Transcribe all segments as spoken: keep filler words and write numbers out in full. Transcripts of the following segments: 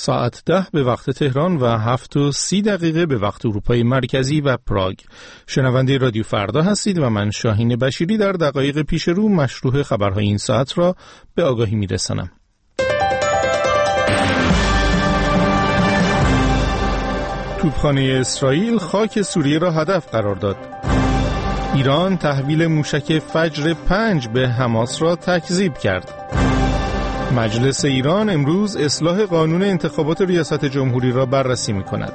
ساعت ده به وقت تهران و هفت و سی دقیقه به وقت اروپای مرکزی و پراگ. شنونده رادیو فردا هستید و من شاهین بشیری در دقایق پیش رو مشروع خبرهای این ساعت را به آگاهی میرسانم. توپخانه اسرائیل خاک سوریه را هدف قرار داد. ایران تحویل موشک فجر پنج به حماس را تکذیب کرد. مجلس ایران امروز اصلاح قانون انتخابات ریاست جمهوری را بررسی می‌کند.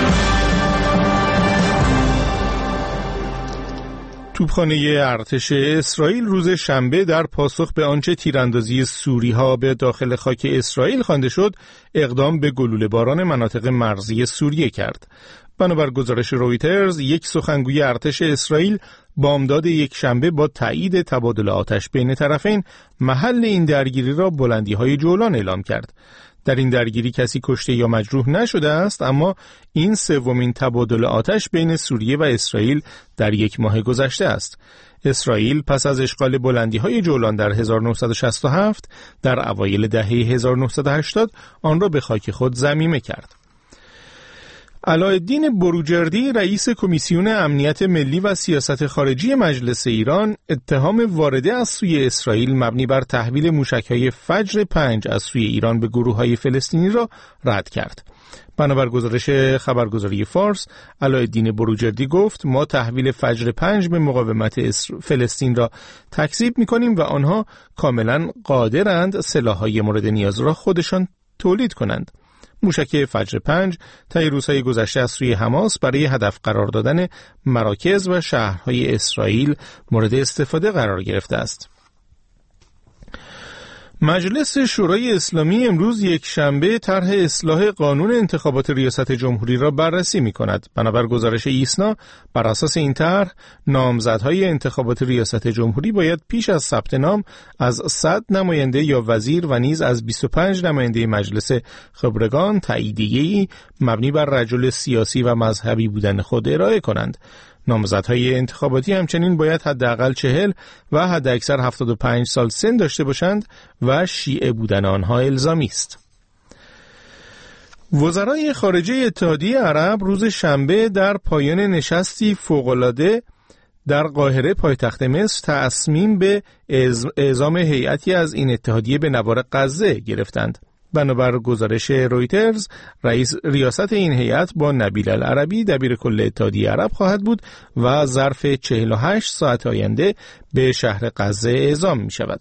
توپخانه ارتش اسرائیل روز شنبه در پاسخ به آنچه تیراندازی سوری‌ها به داخل خاک اسرائیل خوانده شد، اقدام به گلوله باران مناطق مرزی سوریه کرد. بنابر گزارش رویترز، یک سخنگوی ارتش اسرائیل بامداد یک شنبه با تایید تبادل آتش بین طرفین محل این درگیری را بلندی‌های جولان اعلام کرد. در این درگیری کسی کشته یا مجروح نشده است، اما این سومین تبادل آتش بین سوریه و اسرائیل در یک ماه گذشته است. اسرائیل پس از اشغال بلندی‌های جولان در هزار و نهصد و شصت و هفت در اوایل دهه هزار و نهصد و هشتاد آن را به خاک خود ضمیمه کرد. علاءالدین بروجردی رئیس کمیسیون امنیت ملی و سیاست خارجی مجلس ایران اتهام وارده از سوی اسرائیل مبنی بر تحویل موشک‌های فجر پنج از سوی ایران به گروه‌های فلسطینی را رد کرد. بنابر گزارش خبرگزاری فارس، علاءالدین بروجردی گفت ما تحویل فجر پنج به مقاومت فلسطین را تکذیب می‌کنیم و آنها کاملاً قادرند سلاح‌های مورد نیاز را خودشان تولید کنند. موشک فجر پنج طی روزهای گذشته از سوی حماس برای هدف قرار دادن مراکز و شهرهای اسرائیل مورد استفاده قرار گرفته است. مجلس شورای اسلامی امروز یک شنبه طرح اصلاح قانون انتخابات ریاست جمهوری را بررسی می کند. بنابر گزارش ایسنا، بر اساس این طرح نامزدهای انتخابات ریاست جمهوری باید پیش از ثبت نام از صد نماینده یا وزیر و نیز از بیست و پنج نماینده مجلس خبرگان تاییدیه‌ای مبنی بر رجل سیاسی و مذهبی بودن خود ارائه کنند. نامزدهای انتخاباتی همچنین باید حداقل چهل و حداکثر هفتاد و پنج سال سن داشته باشند و شیعه بودن آنها الزامی است. وزرای خارجه اتحادیه عرب روز شنبه در پایان نشستی فوق‌العاده در قاهره پایتخت مصر تصمیم به اعزام هیئتی از این اتحادیه به نوار غزه گرفتند. بنابر گزارش رویترز، رئیس ریاست این هیئت با نبیل العربی دبیر کل اتحادیه عرب خواهد بود و ظرف چهل و هشت ساعت آینده به شهر غزه اعزام می شود.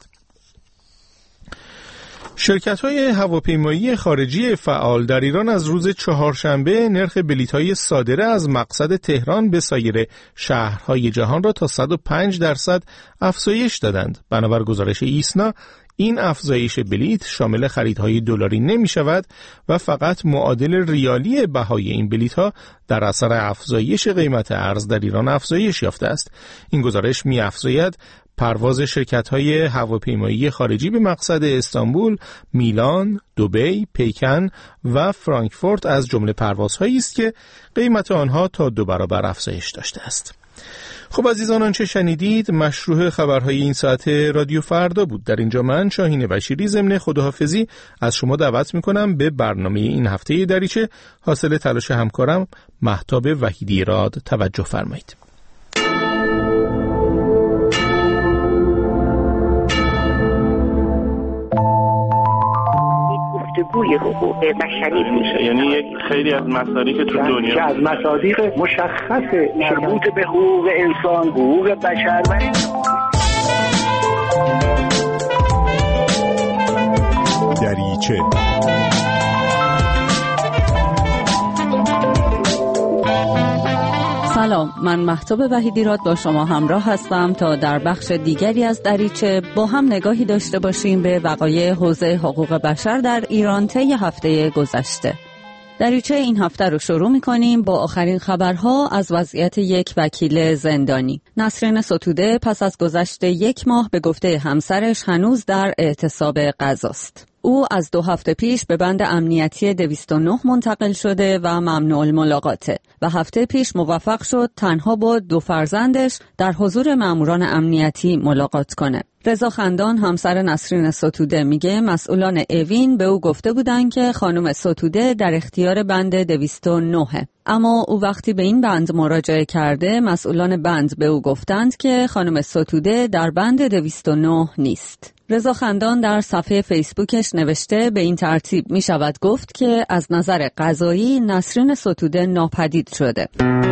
شرکت‌های هواپیمایی خارجی فعال در ایران از روز چهارشنبه نرخ بلیط‌های صادره از مقصد تهران به سایر شهرهای جهان را تا صد و پنج درصد افزایش دادند. بنابر گزارش ایسنا، این افزایش بلیط شامل خریدهای دلاری نمی شود و فقط معادل ریالی بهای این بلیط ها در اثر افزایش قیمت ارز در ایران افزایش یافته است. این گزارش می افزاید پرواز شرکت‌های هواپیمایی خارجی به مقصد استانبول، میلان، دبی، پکن و فرانکفورت از جمله پروازهایی است که قیمت آنها تا دو برابر افزایش داشته است. خب عزیزان، آنچه شنیدید مشروع خبرهای این ساعت رادیو فردا بود. در اینجا من شاهین بشیری ضمن خداحافظی از شما دعوت میکنم به برنامه این هفته دریچه حاصل تلاش همکارم مهتاب وحیدی راد توجه فرمایید. گفتگوی حقوق بشری میشه، یعنی یک خیلی از مصادیق تو دنیا که از مصادیق مشخص مربوط به حقوق انسان، حقوق بشر و دریچه. سلام، من مهتاب وحیدی راد با شما همراه هستم تا در بخش دیگری از دریچه با هم نگاهی داشته باشیم به وقایع حوزه حقوق بشر در ایران طی هفته گذشته. دریچه این هفته رو شروع می‌کنیم با آخرین خبرها از وضعیت یک وکیل زندانی. نسرین ستوده پس از گذشت یک ماه به گفته همسرش هنوز در اعتصاب قضاست. او از دو هفته پیش به بند امنیتی دویست و نه منتقل شده و ممنوع الملاقاته و هفته پیش موفق شد تنها با دو فرزندش در حضور ماموران امنیتی ملاقات کنه. رضا خندان همسر نسرین ستوده میگه مسئولان اوین به او گفته بودن که خانم ستوده در اختیار بند دویست و نه، اما او وقتی به این بند مراجعه کرده مسئولان بند به او گفتند که خانم ستوده در بند دویست و نه نیست. رضا خندان در صفحه فیسبوکش نوشته به این ترتیب می شود گفت که از نظر قضایی نسرین ستوده ناپدید شده.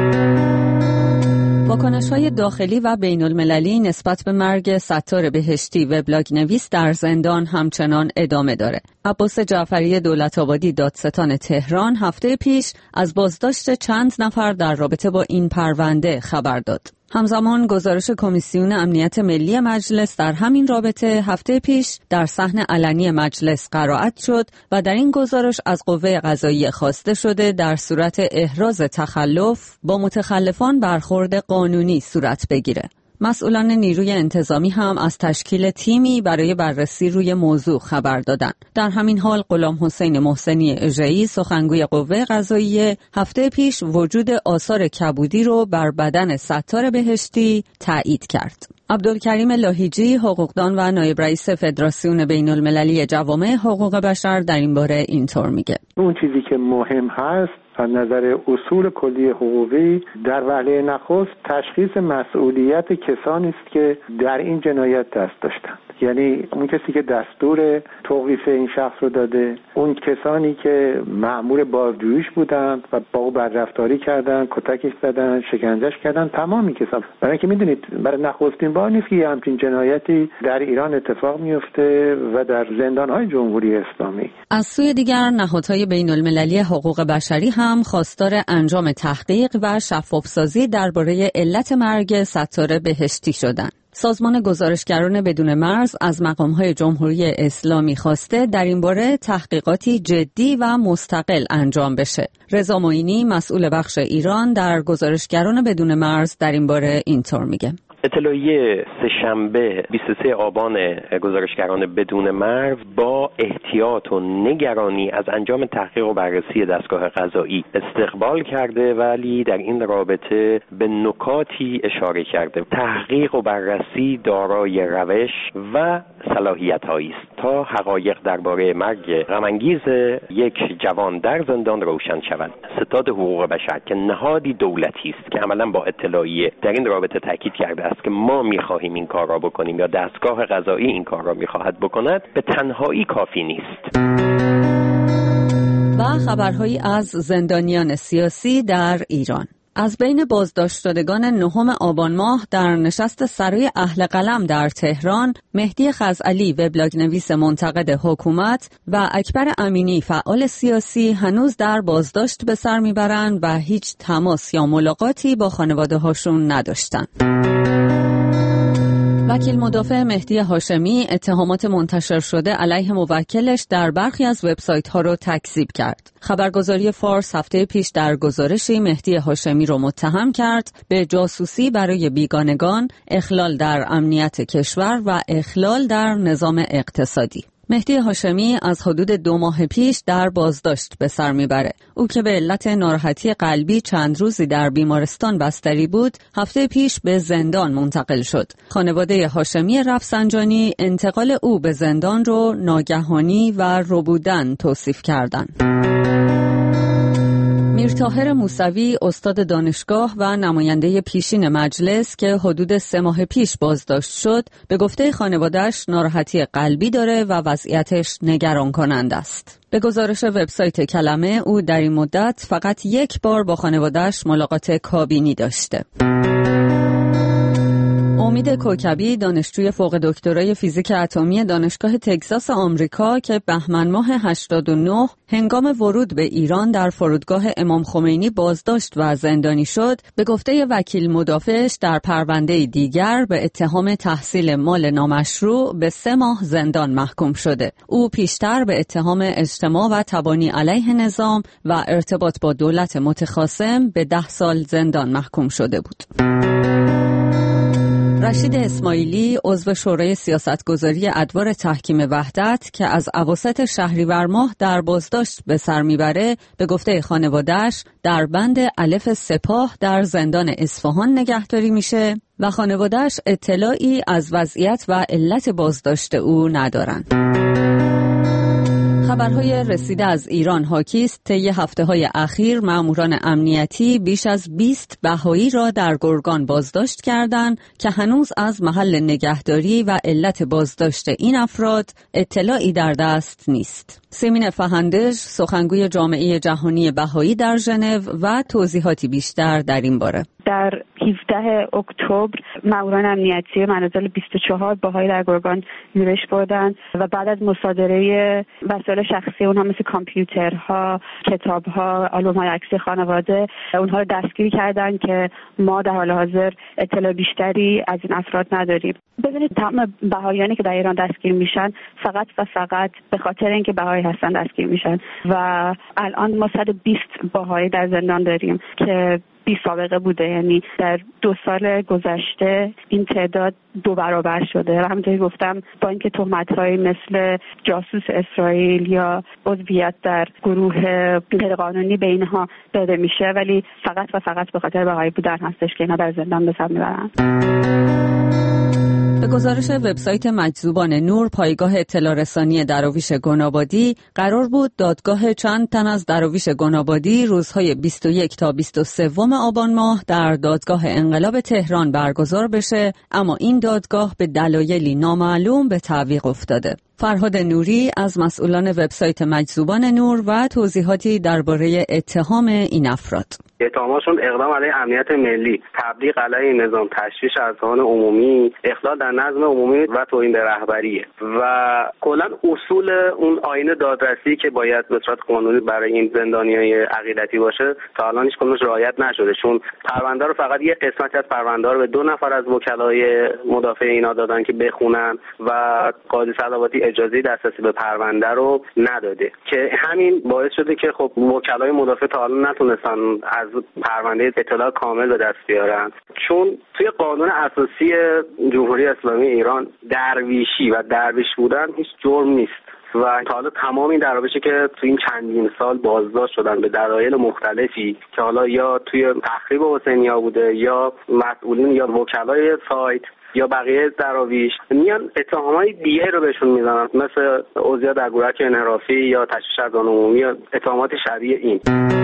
واکنش‌های داخلی و بین المللی نسبت به مرگ ستار بهشتی وبلاگ نویس در زندان همچنان ادامه داره. عباس جعفری دولت‌آبادی دادستان تهران هفته پیش از بازداشت چند نفر در رابطه با این پرونده خبر داد. همزمان گزارش کمیسیون امنیت ملی مجلس در همین رابطه هفته پیش در صحن علنی مجلس قرائت شد و در این گزارش از قوه قضاییه خواسته شده در صورت احراز تخلف با متخلفان برخورد قانونی صورت بگیره. مسئولان نیروی انتظامی هم از تشکیل تیمی برای بررسی روی موضوع خبر دادند. در همین حال غلام حسین محسنی اژه‌ای سخنگوی قوه قضاییه هفته پیش وجود آثار کبودی رو بر بدن ستار بهشتی تایید کرد. عبدالکریم لاهیجی حقوقدان و نایب رئیس فدراسیون بین المللی جوامع حقوق بشر در این باره اینطور میگه: اون چیزی که مهم هست از نظر اصول کلی حقوقی در وهله نخست تشخیص مسئولیت کسانی است که در این جنایت دست داشتند، یعنی اون کسی که دستور توقیف این شخص رو داده، اون کسانی که مأمور بازجوییش بودند و با او بدرفتاری کردند، کتکش زدند، شکنجهش کردند، تمامی کسان. برای اینکه میدونید برای نخستین بار نیست که یه همچین جنایتی در ایران اتفاق میفته و در زندان‌های جمهوری اسلامی. از سوی دیگر نهادهای بین المللی حقوق بشری هم خواستار انجام تحقیق و شفافسازی درباره علت مرگ ستار بهشتی شدند. سازمان گزارشگران بدون مرز از مقام‌های جمهوری اسلامی خواسته در این باره تحقیقاتی جدی و مستقل انجام بشه. رضا معینی مسئول بخش ایران در گزارشگران بدون مرز در این باره اینطور میگه: اطلاعیه سه‌شنبه بیست و سوم آبان گزارشگران بدون مرز با احتیاط و نگرانی از انجام تحقیق و بررسی دستگاه قضایی استقبال کرده، ولی در این رابطه به نکاتی اشاره کرده. تحقیق و بررسی دارای روش و صلاحیت‌هایی است تا حقایق درباره مرگ غم‌انگیز یک جوان در زندان روشن شود. ستاد حقوق بشر که نهادی دولتی است که عملاً با اطلاعیه در این رابطه تاکید کرده است که ما می‌خواهیم این کار را بکنیم یا دستگاه قضایی این کار را می‌خواهد بکند، به تنهایی کافی نیست. و خبرهایی از زندانیان سیاسی در ایران. از بین بازداشت شدگان نهم آبان ماه در نشست سرای اهل قلم در تهران، مهدی خزعلی وبلاگ نویس منتقد حکومت و اکبر امینی فعال سیاسی هنوز در بازداشت به سر میبرند و هیچ تماس یا ملاقاتی با خانواده هاشون نداشتن. وکیل مدافع مهدی هاشمی اتهامات منتشر شده علیه موکلش در برخی از وبسایت‌ها رو تکذیب کرد. خبرگزاری فارس هفته پیش در گزارشی مهدی هاشمی رو متهم کرد به جاسوسی برای بیگانگان، اخلال در امنیت کشور و اخلال در نظام اقتصادی. مهدی هاشمی از حدود دو ماه پیش در بازداشت به سر میبره. او که به علت ناراحتی قلبی چند روزی در بیمارستان بستری بود، هفته پیش به زندان منتقل شد. خانواده هاشمی رفسنجانی انتقال او به زندان رو ناگهانی و ربودن توصیف کردند. میرطاهر موسوی استاد دانشگاه و نماینده پیشین مجلس که حدود سه ماه پیش بازداشت شد، به گفته خانواده‌اش ناراحتی قلبی داره و وضعیتش نگران کننده است. به گزارش وبسایت کلمه، او در این مدت فقط یک بار با خانواده‌اش ملاقات کابینی داشته. امید کوکبی دانشجوی فوق دکترای فیزیک اتمی دانشگاه تگزاس آمریکا که بهمن ماه هشتاد و نه هنگام ورود به ایران در فرودگاه امام خمینی بازداشت و زندانی شد، به گفته وکیل مدافعش در پرونده دیگر به اتهام تحصیل مال نامشروع به سه ماه زندان محکوم شده. او پیشتر به اتهام اجتماع و تبانی علیه نظام و ارتباط با دولت متخاصم به ده سال زندان محکوم شده بود. رشید اسماعیلی عضو شورای سیاستگذاری ادوار تحکیم وحدت که از اواسط شهریور ماه در بازداشت به سر میبره، به گفته خانواده‌اش در بند الف سپاه در زندان اصفهان نگهداری میشه و خانواده‌اش اطلاعی از وضعیت و علت بازداشت او ندارند. خبرهای رسیده از ایران حاکی است طی هفته‌های اخیر ماموران امنیتی بیش از بیست بهایی را در گرگان بازداشت کردند که هنوز از محل نگهداری و علت بازداشت این افراد اطلاعی در دست نیست. سیمین فهندش، سخنگوی جامعه جهانی بهایی در ژنو و توضیحاتی بیشتر در این باره. در هفدهم اکتبر ماموران امنیتی منازل بیست و چهار بهایی در گرگان یورش بردند و بعد از مصادره وسایل شخصی اونها مثل کامپیوترها، کتابها، آلبوم‌های عکسی خانواده اونها رو دستگیر کردند که ما در حال حاضر اطلاع بیشتری از این افراد نداریم. ببینید تمام بهاییانی که در ایران دستگیر میشن فقط و فقط به خاطر اینکه بهایی هستن دستگیر میشن و الان ما صد و بیست بهایی در زندان داریم که بی سابقه بوده، یعنی در دو سال گذشته این تعداد دو برابر شده و همونطوری گفتم با اینکه تهمت‌هایی مثل جاسوس اسرائیل یا عضویت در گروه غیرقانونی به اینها داده میشه ولی فقط و فقط به خاطر بهایی بودن هستش که اینها در زندان به سر میبرن. به گزارش وبسایت مجذوبان نور پایگاه اطلاع رسانی دراویش گنابادی قرار بود دادگاه چند تن از دراویش گنابادی روزهای بیست و یک تا بیست و سه آبان ماه در دادگاه انقلاب تهران برگزار بشه، اما این دادگاه به دلایلی نامعلوم به تعویق افتاده. فرهاد نوری از مسئولان وبسایت مجذوبان نور و توضیحاتی درباره اتهام این افراد. اتهامشون اقدام علیه امنیت ملی، تبلیغ علیه نظام، تشویش اذهان عمومی، اخلال در نظم عمومی و توهین به رهبریه و کلا اصول اون آیین دادرسی که باید به صورت قانونی برای این زندانیای عقیدتی باشه تا الان هیچ کدومش رعایت نشده، چون پرونده رو فقط یه قسمتی از پرونده رو به دو نفر از وکلای مدافع اینا دادن که بخونن و قاضی صلواتی اجازه دسترسی به پرونده رو نداده که همین باعث شده که خب وکلای مدافع تا الان نتونستن از پرونده اطلاع کامل به دست بیارن، چون توی قانون اساسی جمهوری اسلامی ایران درویشی و درویش بودن هیچ جرم نیست و تا حالا تمام این درویشی که توی این چندین سال بازداشت شدن به دلایل مختلفی که حالا یا توی تخریب حسینیا بوده یا مسئولین یا وکلای سایت یا بقیه دراویش میان اتهامای دیگه رو بهشون میزنن مثل عضویت در گروهک انحرافی یا تشویش اذهان عمومی یا اتهامات شبیه این.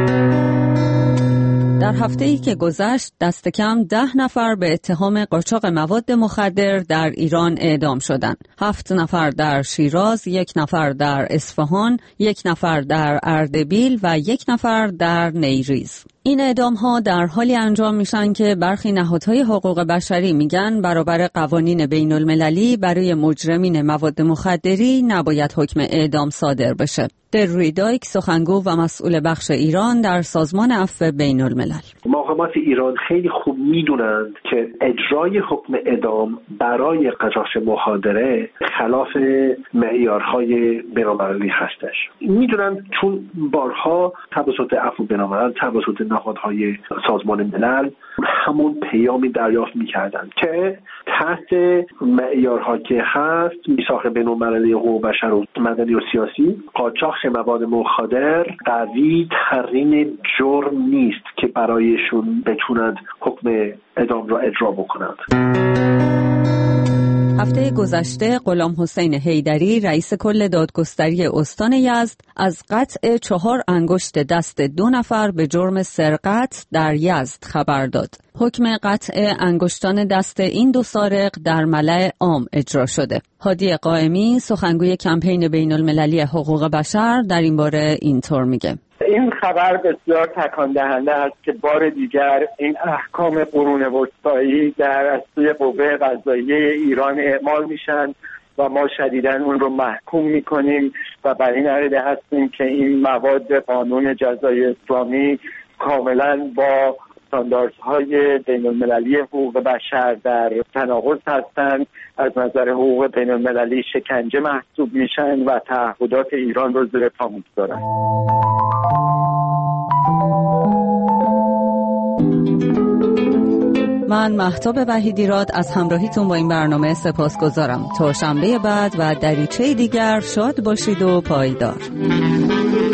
در هفته‌ای که گذشت دست کم ده نفر به اتهام قاچاق مواد مخدر در ایران اعدام شدند. هفت نفر در شیراز، یک نفر در اصفهان، یک نفر در اردبیل و یک نفر در نیریز. این اعدام‌ها در حالی انجام میشن که برخی نهادهای حقوق بشری میگن برابر قوانین بین المللی برای مجرمین مواد مخدری نباید حکم اعدام صادر بشه. دروی دایک، سخنگو و مسئول بخش ایران در سازمان عفو بین الملل. محاکمات ایران خیلی خوب میدونند که اجرای حکم اعدام برای قاچاق مخدره خلاف معیارهای بین المللی هستش. میدونند چون بارها توسط عفو بین الملل توسط نهادهای سازمان ملل همون پیامی دریافت میکردند که تحت معیارها که هست میثاق بین المللی حقوق بشر و مدنی و سیاسی قاچاق مواد مخدر قوی ترین جرم نیست که برایشون بتونند حکم اعدام را اجرا بکنند. هفته گذشته غلام حسین حیدری رئیس کل دادگستری استان یزد از قطع چهار انگشت دست دو نفر به جرم سرقت در یزد خبر داد. حکم قطع انگشتان دست این دو سارق در ملأ عام اجرا شده. هادی قائمی، سخنگوی کمپین بین المللی حقوق بشر، در این باره اینطور میگه: این خبر بسیار تکان دهنده است که بار دیگر این احکام قرون وسطایی در از سوی قوه قضاییه ایران اعمال میشن و ما شدیداً اون رو محکوم میکنیم و بر این عقیده هستیم که این مواد قانون جزای اسلامی کاملا با استانداردهای بین المللی حقوق بشر در تناقض هستند، از نظر حقوق بین المللی شکنجه محسوب میشن و تعهدات ایران رو زیر پا میگذارن. من مهتاب وحیدیراد از همراهیتون با این برنامه سپاسگزارم. تا شنبه بعد و دریچه دیگر شاد باشید و پایدار.